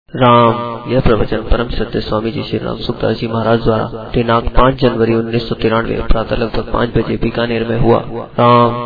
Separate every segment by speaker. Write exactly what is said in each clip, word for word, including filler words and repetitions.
Speaker 1: राम। यह प्रवचन परम श्रद्धेय स्वामी जी श्री राम सुखदास जी महाराज द्वारा दिनांक पाँच जनवरी उन्नीस सौ तिरानवे प्रातः लगभग पाँच बजे बीकानेर में हुआ। राम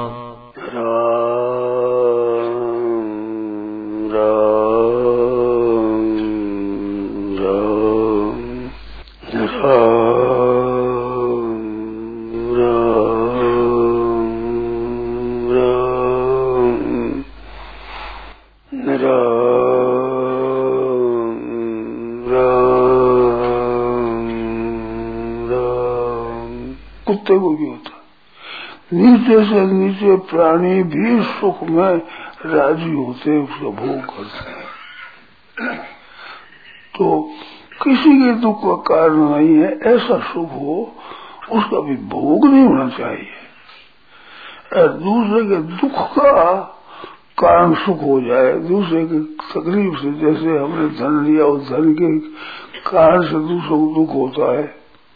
Speaker 2: कुत्ते को भी होता, नीचे से नीचे प्राणी भी सुख में राजी होते, उसका भोग करते हैं। तो किसी के दुख का कारण नहीं है, ऐसा सुख हो उसका भी भोग नहीं होना चाहिए। और दूसरे के दुख का कारण सुख हो जाए, दूसरे की तकलीफ से, जैसे हमने धन लिया उस धन के कारण से दूसरों को दुख होता है,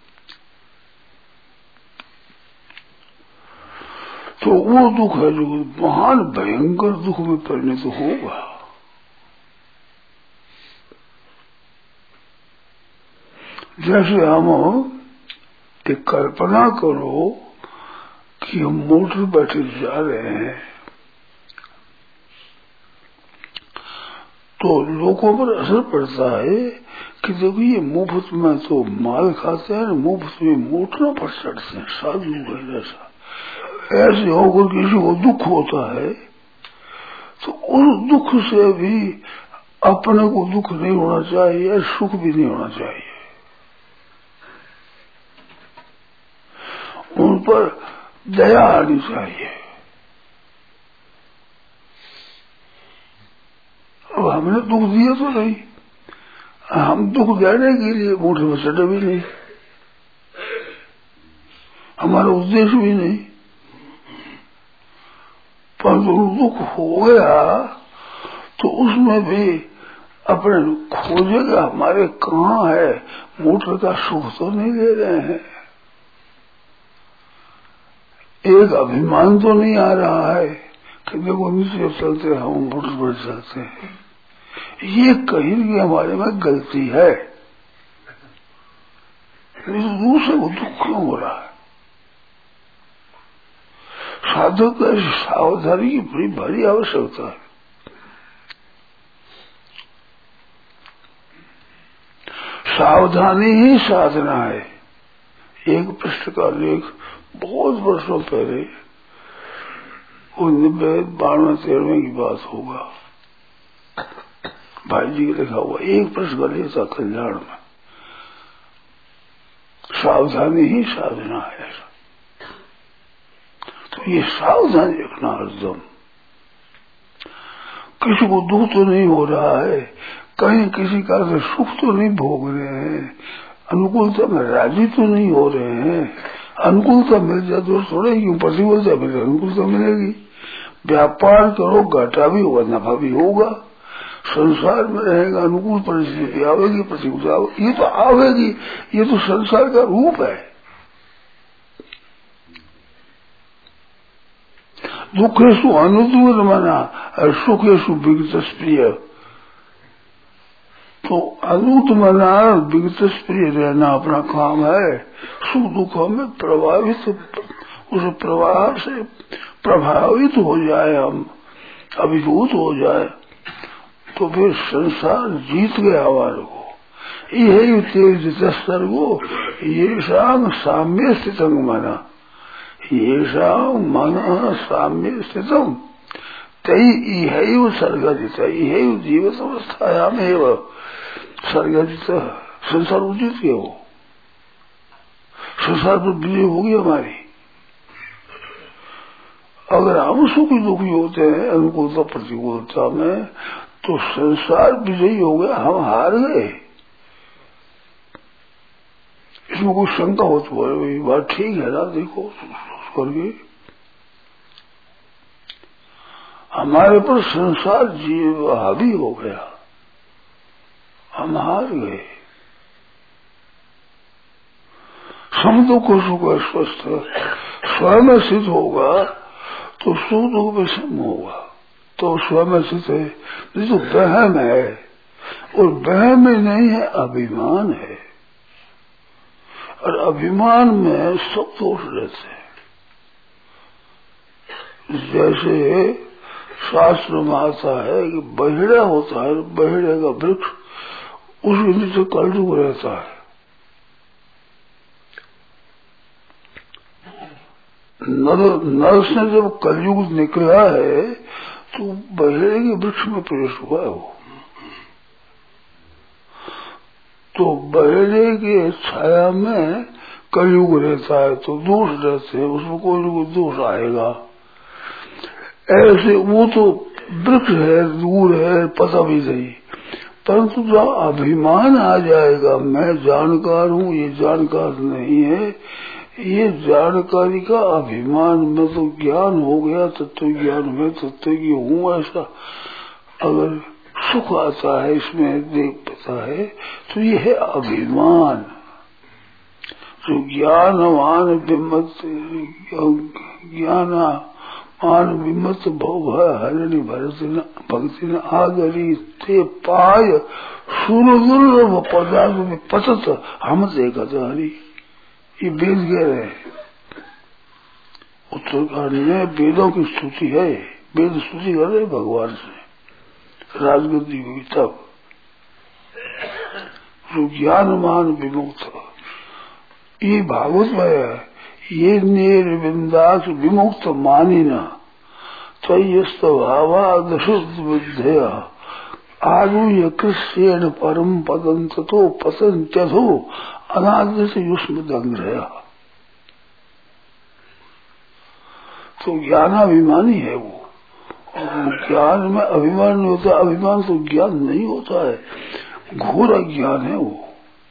Speaker 2: तो वो दुख है जो महान भयंकर दुख में परिणत तो होगा। जैसे हम एक कल्पना करो कि हम मोटर बैठे जा रहे हैं, तो लोगों पर असर पड़ता है कि जब ये मुफ्त में तो माल खाते हैं, मुफ्त में मोटरों पर चढ़ते हैं, साधु है जैसा। ऐसे होकर किसी को दुख होता है तो उस दुख से भी अपने को दुख नहीं होना चाहिए, सुख भी नहीं होना चाहिए। उन पर दया आनी चाहिए। अब हमने दुख दिया तो नहीं, हम दुख देने के लिए मोटर में चढ़े भी नहीं, हमारा उद्देश्य भी नहीं। पर जो दुख हो गया तो उसमें भी अपने खोजेगा हमारे कहाँ है, मोटर का सुख तो नहीं ले रहे हैं, एक अभिमान तो नहीं आ रहा है कि देखो नीचे चलते हम मोटर पर चलते हैं। ये कहीं की हमारे में गलती है, दूसरे को दुख क्यों हो रहा है? साधक को सावधानी की बड़ी भारी आवश्यकता है। सावधानी ही साधना है। एक पृष्ठ का लेख बहुत वर्षों पहले, वो नब्बे बानवे तेरहवें की बात होगा, भाई जी के लिखा हुआ एक पृष्ठ का लेख था कल्याण में। सावधानी ही साधना है। तो ये सावधानी रखना हरदम। किसी को दुख तो नहीं हो रहा है, कहीं किसी का से सुख तो नहीं भोग रहे हैं, अनुकूलता में राजी तो नहीं हो रहे हैं। अनुकूलता मिल जाए तो थोड़े क्यों, प्रतिकूलता मिले अनुकूलता मिलेगी। व्यापार करो घाटा भी होगा नफा भी होगा, संसार में रहेगा, अनुकूल परिस्थिति आवेगी, प्रतिकूलता ये तो आवेगी, ये तो संसार का रूप है। दुखेशु अनुकूल मना और सुखेशु विगत प्रिय। तो अनुत मना विगत प्रिय रहना अपना काम है। सुख दुखों में प्रभावित, उस प्रभाव से प्रभावित हो जाए, हम अभिभूत हो जाए, तो फिर संसार जीत गया हमारे को। यही तेज सर्गो ये शाम साम्य स्थित मना, येषा मन साम्य स्थितम तई इहैव सर्गजित, इहैव जीवित अवस्थायामेव सर्गजित। संसार उचित है, वो संसार पर विजय होगी हमारी। अगर हम सुखी दुखी होते हैं अनुकूलता प्रतिकूलता में, तो संसार विजयी हो गया, हम हार गए। इसमें कोई शंका हो तो है, बात ठीक है ना? देखो करके हमारे पर संसार जीव हावी हो गया, हम हार गए। समदुख को सुख स्वस्थ स्वयं सिद्ध होगा तो सुख दुख में सम होगा, तो स्वयं सिद्ध है। ये तो बहन है, और वह में नहीं है, अभिमान है। और अभिमान में सब दोष रहते हैं। जैसे शास्त्र में आता है कि बहेड़ा होता है, बहेड़े का वृक्ष उसके नीचे कलयुग रहता है। नर नर से जब कलयुग निकला है तो बहेड़े के वृक्ष में प्रवेश हुआ है वो। तो बहेड़े के छाया में कलयुग रहता है तो दोष रहते हैं, उसमें कोई न कोई दोष आएगा। ऐसे वो तो वृक्ष है, दूर है, पता भी नहीं, परंतु जब अभिमान आ जाएगा, मैं जानकार हूँ, ये जानकार नहीं है, ये जानकारी का अभिमान में तो ज्ञान हो गया, तत्व ज्ञान में तत्व की हूँ ऐसा अगर सुख आता है, इसमें देख पता है, तो ये है अभिमान। जो ज्ञानवान विमत ज्ञान मान विमत भोग हरिणी भक्ति न आगरी ते पाय सूर्य दुर्लभ पदार्थ में पतत हम देखा हरी। ये वेद कह रहे हैं, उत्तरकांड में वेदों की स्तुति है, वेद स्तुति कर रहे भगवान से राजगद्दी हुई तब। जो ज्ञानमान विमुक्त, ये भागवत में है, ये निर्विंदास विमुक्त मानी न तयस्तभावा दशुद्ध विद्या आरुह्य कृष्ण परम पदं ततो पतन्त्यथो अनादि से युष्म दंग रहा। तो ज्ञानाभिमानी है वो, और ज्ञान में अभिमान नहीं होता। अभिमान तो ज्ञान नहीं होता है, घोर अज्ञान है वो।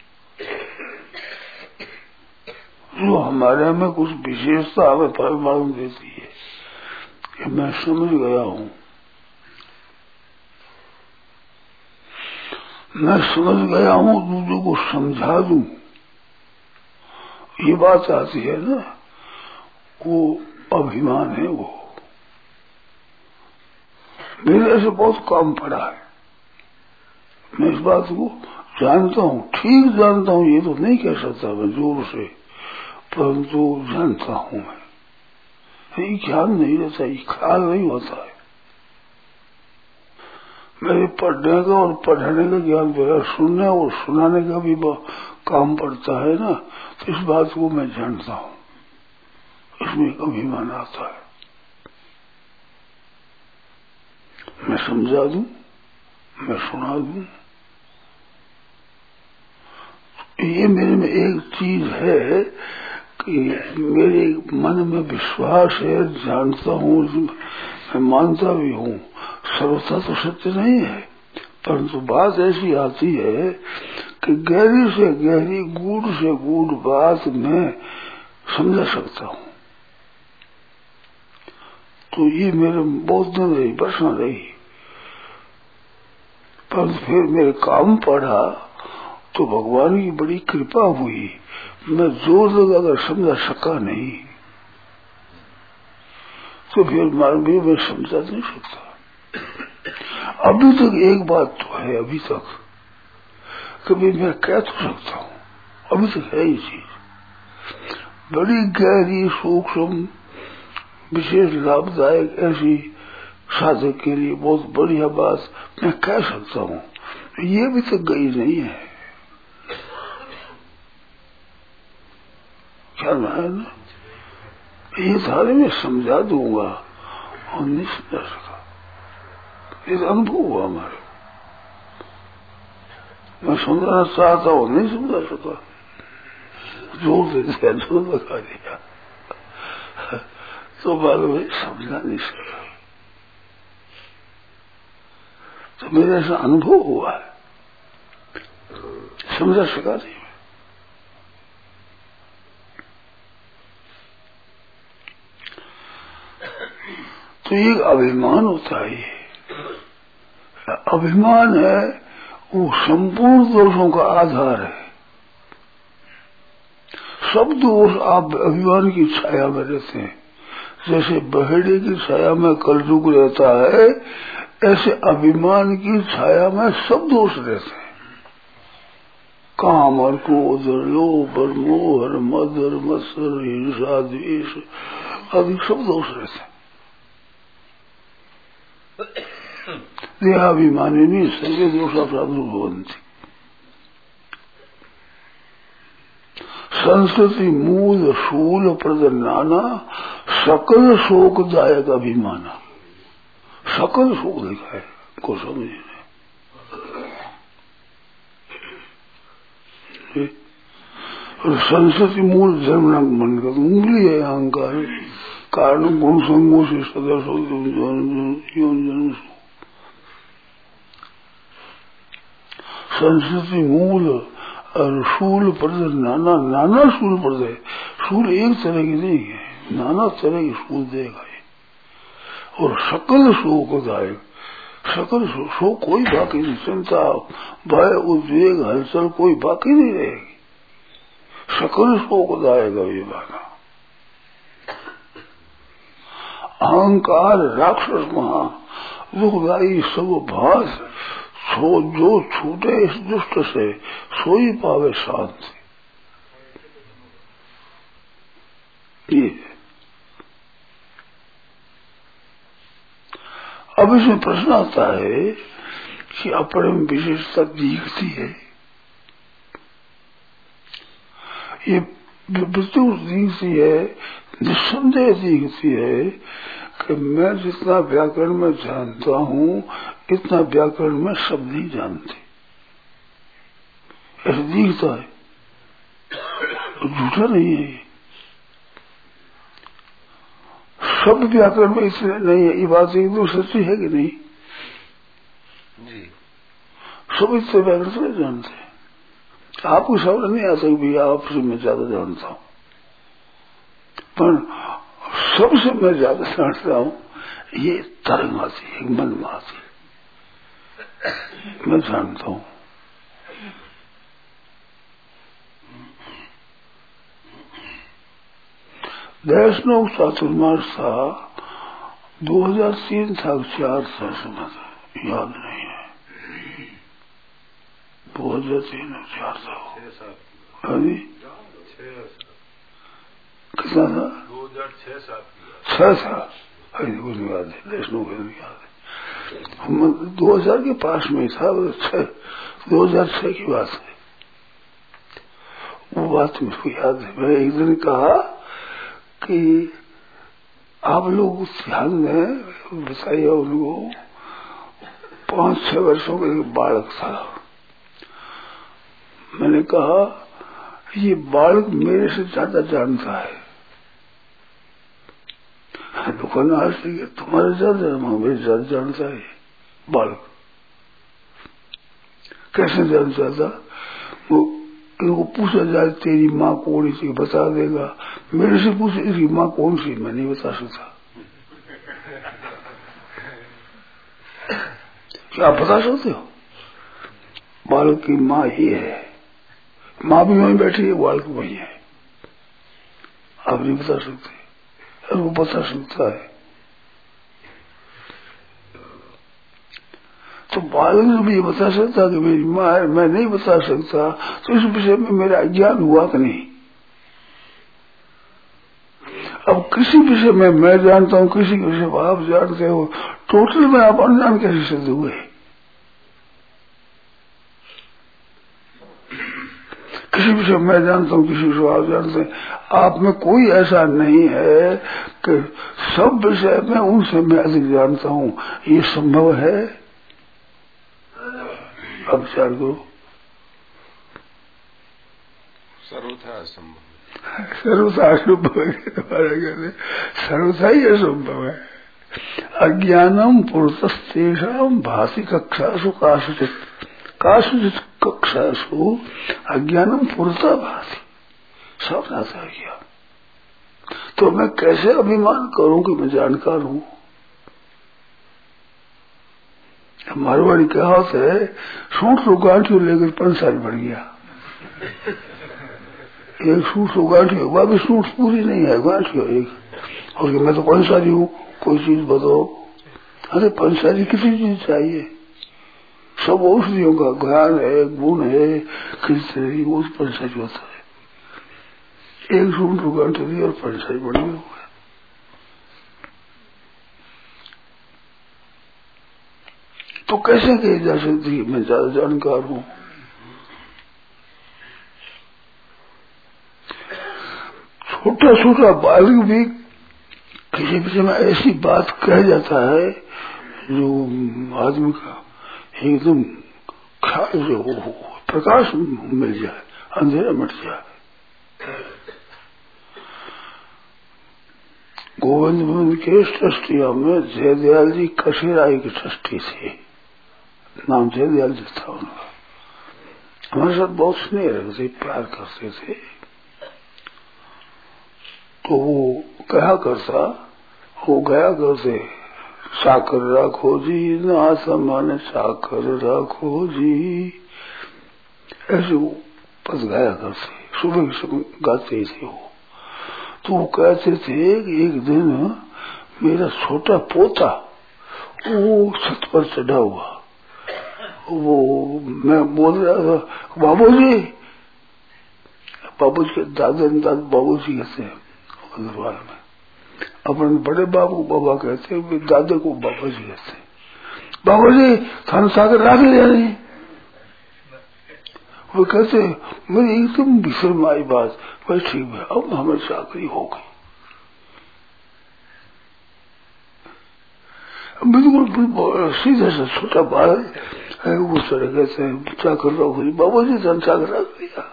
Speaker 2: जो हमारे में कुछ विशेषता हमें परिमाण देती है कि मैं समझ गया हूँ, मैं समझ गया हूँ, दूसरों को समझा दूं, ये बात आती है ना, वो अभिमान है वो। मेरे से बहुत काम पड़ा है, मैं इस बात को जानता हूँ, ठीक जानता हूँ, ये तो नहीं कह सकता मैं जोर से, परंतु जानता हूँ मैं। ये ज्ञान नहीं रहता, ये ख्याल नहीं होता है। मेरे पढ़ने का और पढ़ने का ज्ञान मेरा, सुनने और सुनाने का भी काम पड़ता है ना, तो इस बात को मैं जानता हूँ, इसमें एक अभिमान आता है। मैं समझा दूं, मैं सुना दूं, ये मेरे में एक चीज है कि मेरे मन में विश्वास है, जानता हूँ, मैं मानता भी हूँ। सर्वथा तो सत्य नहीं है, परंतु बात ऐसी आती है कि गहरी से गहरी, गूढ़ से गूढ़ बात मैं समझा सकता हूँ। तो ये मेरे बहुत दिन रही, बरसा रही, परंतु फिर मेरे काम पड़ा तो भगवान की बड़ी कृपा हुई, मैं जोर लगाकर समझा सका नहीं, तो फिर मान भी मैं समझा नहीं सकता। अभी तक एक बात तो है, अभी तक कभी मैं कह तो सकता हूँ, अभी तक है ये चीज बड़ी गहरी सूक्ष्म विशेष लाभदायक, ऐसी साधक के लिए बहुत बढ़िया बात मैं कह सकता हूँ, ये अभी तक गई नहीं है। क्या है ना, ये सारे मैं समझा दूंगा और नहीं समझा सका, ये अनुभव हुआ हमारे। मैं समझाना चाहता हूँ, नहीं समझा सका, जोर दे दिया, जोर लगा दिया, तो बाद में समझा नहीं सका। तो मेरा ऐसा अनुभव हुआ है, समझा सका नहीं। तो ये अभिमान होता है, ये अभिमान है, वो संपूर्ण दोषों का आधार है। सब दोष आप अभिमान की छाया में रहते हैं। जैसे बहेड़े की छाया में कलयुग रहता है, ऐसे अभिमान की छाया में सब दोष रहते हैं। काम और क्रोध, लोभ और मोह और मद और मत्सर, हिंसा, द्वेष आदि सब दोष रहते हैं। देहाभिमानी नहीं सर्वे दोषा प्रादुर्भवन्ति। संस्कृति मूल शूल प्रदन्नाना सकल शोकदायक अभिमाना। सकल शोक लिखा है को समझे और संस्कृति मूल धर्म मन का उंगली है अहंकार कारण गुण संगों से सदस्य जन्म। संस्कृति मूल और शूल पद नाना नाना शूल पद है। शूल एक तरह की नहीं है, नाना तरह की शूल देगा। और सकल शोकदायक, सकल शोक कोई बाकी नहीं, चिंता भय उद्वेग हलचल कोई बाकी नहीं रहेगी। सकल शोकदायक अभिमान। अहंकार राक्षस महा दुखदायी सब भास सो जो छूटे इस दुष्ट से सोई पावे शांति। ये अब इसमें प्रश्न आता है कि अपने में विशेषता दिखती है, ये बिल्कुल दिखती है, निस्संदेह दिखती है कि मैं जितना व्याकरण में जानता हूँ इतना व्याकरण में सब नहीं जानते। ऐसा दिखता है, झूठा नहीं है। सब व्याकरण में इसलिए नहीं है, ये बात एक दो सच्ची है कि नहीं जी? सब इससे व्याकरण से जानते हैं। आपको समझ नहीं आता कि भैया आपसे मैं ज्यादा जानता हूँ, पर सबसे मैं ज्यादा जानता हूँ ये तरंग आती है, मन में आती है, मैं जानता हूँ। वैष्णव चातुर्मास था दो हजार तीन था, चार था, समय था याद नहीं है, दो हजार तीन चार था अभी कितना था, दो हजार छह सात छह था अभी कुछ याद है, वैष्णव को नहीं याद है। हम दो हजार के पास में था, छह दो हजार छह की बात है। वो बात मुझको याद है। मैं एक दिन कहा कि आप लोग ध्यान में बताइए, उनको पांच छह वर्षों का एक बालक था। मैंने कहा ये बालक मेरे से ज्यादा जानता है। दुकान आज तुम्हारे ज्यादा मेरे ज्यादा जानता है बालक। कैसे जानता था? वो इनको पूछा जाए तेरी माँ कौन सी, बता देगा। मेरे से पूछे इसकी माँ कौन सी, मैं नहीं बता सकता। क्या आप बता सकते हो? बालक की माँ ही है, माँ भी वहीं बैठी है, बालक वहीं है। आप नहीं बता सकते, और वो बता सकता है। तो बालक ने भी बता सकता कि मेरी माँ है, मैं नहीं बता सकता, तो इस विषय में मेरा अज्ञान हुआ कि नहीं? अब किसी विषय में मैं जानता हूँ, किसी के विषय में आप जानते हो, टोटल में आप अनजान कैसे सिद्ध हुए? किसी विषय मैं जानता हूँ, किसी विषय आप जानते हैं। आप में कोई ऐसा नहीं है कि सब विषय में उनसे मैं अधिक जानता हूँ, ये संभव है? अब विचार करो।
Speaker 3: सर्वथा असंभव,
Speaker 2: सर्वथा असंभव है तुम्हारे कहते, सर्वथा ही असंभव है। अज्ञानम पुरतस्तेषाम भाषी कक्षासु कासुचित कासुचित कक्षासु अज्ञानम पुरता भाषी। सब नाता गया, तो मैं कैसे अभिमान करूं कि मैं जानकार हूं? मारवाड़ी कहावत है, सूट सो गांठियों लेकर पांच साल बढ़ गया। एक सूट सो गांठियों, वह भी सूट पूरी नहीं है, गांठियों एक। और मैं तो पांच साल हूँ, कोई चीज बताओ। अरे पंचायती कितनी चीज चाहिए, सब औषधियों का ज्ञान है, गुण है, किसी वो पंचायती होता है। एक सूट रुकान दी और पंचायती बन गया हुआ है। तो कैसे कही जा सकती मैं ज्यादा जानकार हूं। छोटा छोटा बालक भी किसी विषय में ऐसी बात कह जाता है जो आदमी का एकदम ख्याल जो हो, प्रकाश मिल जाए, अंधेरा मिट जाए। गोविंद बंद के ट्रस्टिया में जयदयाल जी कशीराई की ट्रस्टी थे, नाम जयदयाल जी था उनका। हमारे साथ बहुत स्नेह रखते, प्यार करते थे। तो वो कहा करता, वो गया करते, साकर राखो जी ना समान साकर राखो जी, ऐसे वो पद गाया करते, सुबह सुबह गाते थे वो। तो वो कहते थे कि एक दिन मेरा छोटा पोता वो छत पर चढ़ा हुआ, वो मैं बोल रहा था बाबूजी, बाबूजी के दादा दादा बाबूजी कहते हैं अग्रवाल में, अपने बड़े बाबू को बाबा कहते हैं, दादे को बाबा जी कहते हैं। बाबा जी थाना सागर रख लिया नहीं, वो कहते मेरी एकदम विषम आई बात, भाई ठीक है अब हमें चाकरी हो गई। बिल्कुल सीधा सा छोटा बाल है, वो सड़क कहते चाकर रख ली, बाबा जी थाना सागर रख लिया।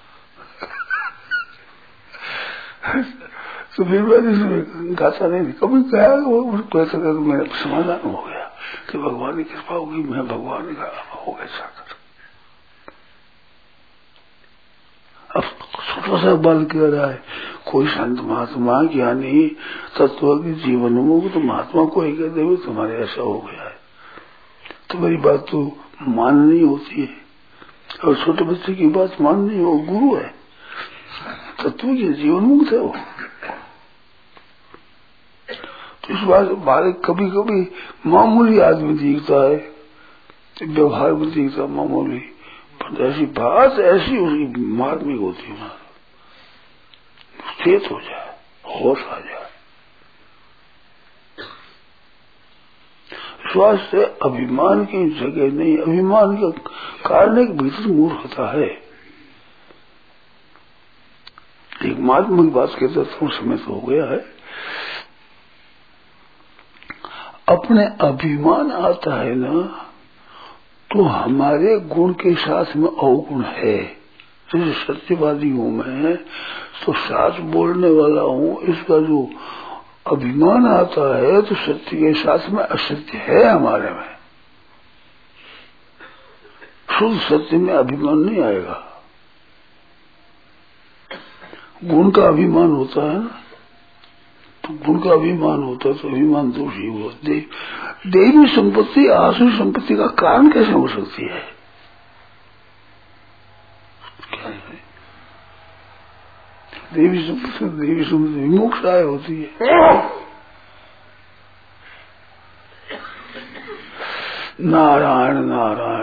Speaker 2: तो फिर मैं गाता नहीं, कभी कहा वो कहता था तो मेरा समाधान हो गया कि भगवान की कृपा होगी, मैं भगवान का हो गया साकर। अब छोटा सा बल कह रहा है, कोई संत महात्मा ज्ञानी तत्व के जीवन मुक्त तो महात्मा को ही कहते हुए तुम्हारे ऐसा हो गया है, तो मेरी बात तो माननी होती है। और छोटे बच्चे की बात माननी हो, गुरु है, तत्व के जीवन मुक्त है वो। तो इस बात बालक कभी कभी मामूली आदमी दिखता है, व्यवहार में दिखता मामूली, पर ऐसी बात ऐसी उसकी मार्मिक होती है, चेत हो जाए, होश आ जाए। विश्वास से अभिमान की जगह नहीं, अभिमान का कारण एक भीतर मूर्खता है। एक महात्मा की बात कहता था, समय तो हो गया है, अपने अभिमान आता है ना तो हमारे गुण के साथ में अवगुण है। जैसे सत्यवादी हूं मैं, तो सच बोलने वाला हूं, इसका जो अभिमान आता है तो सत्य के साथ में असत्य है हमारे में। शुद्ध सत्य में अभिमान नहीं आएगा। गुण का अभिमान होता है ना, तो गुण का अभिमान होता है तो अभिमान दोषी हुआ। दे, देवी संपत्ति आसुरी संपत्ति का कारण कैसे हो सकती है? क्या है देवी संपत्ति? देवी संपत्ति विमोक्षाय होती है। नारायण नारायण